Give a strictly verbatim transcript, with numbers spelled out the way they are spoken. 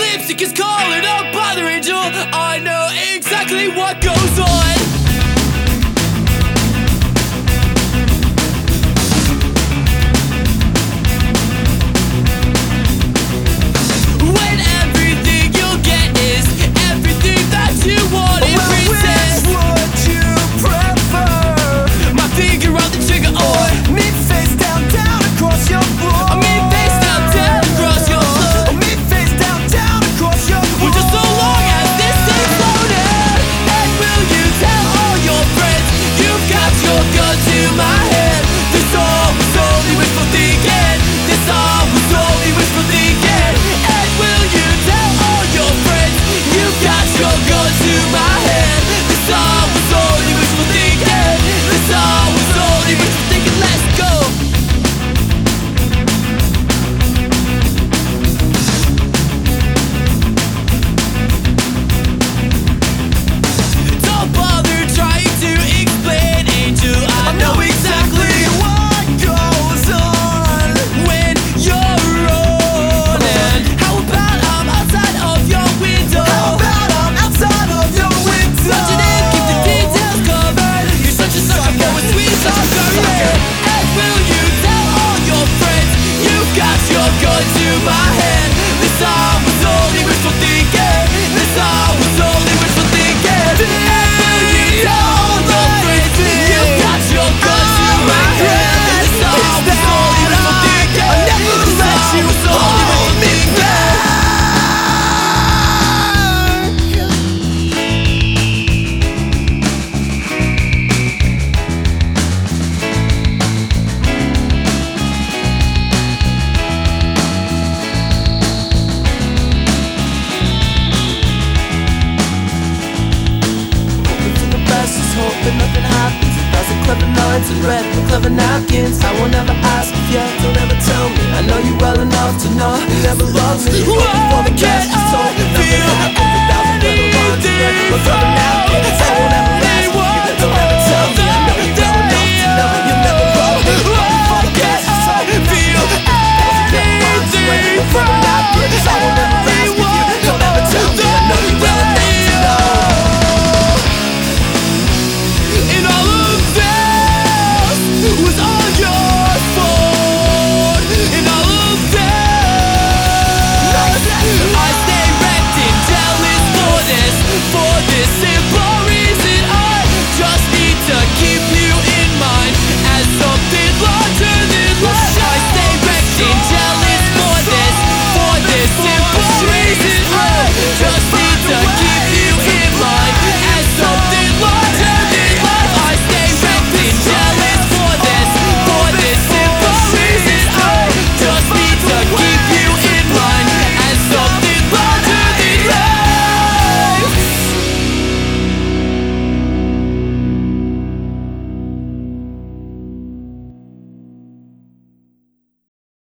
lipstick is calling up by the angel. I know exactly what goes on. When everything you'll get is everything that you want in return. Which would you prefer? My finger on the trigger or Me face down, down across your floor. I mean face down, down across your floor. Me face down, down across your floor. Well, just so long as this thing's loaded. And will you tell all your friends you've got your gun to my head? This all was only wishful thinking. This all was only wishful thinking. And will you tell all your friends you've got your gun to my head? This all was only wishful thinking. This all was only wishful thinking. Let's go. Don't bother trying to explain, Angel. I know exactly what goes on when you're rolling. How about I'm outside of your window? How about I'm outside of your window? Watching it, keep the details covered. You're such a sucker for a sweet sucker, yeah. And will you tell all your friends you've got your gun to my head? This all was only wishful thinking. This all was only wishful thinking. And will you tell all your friends you've got your gun to my head? This all was only wishful thinking. I never This let all you was only hold wishful me thinking. back. Hoping nothing happens. A thousand clever lines and red with clever napkins. I won't ever ask if you don't ever tell me. I know you well enough to know you never loved me. Hoping for the best, just hoping nothing happens. A thousand clever lines and red with clever napkins. I won't ever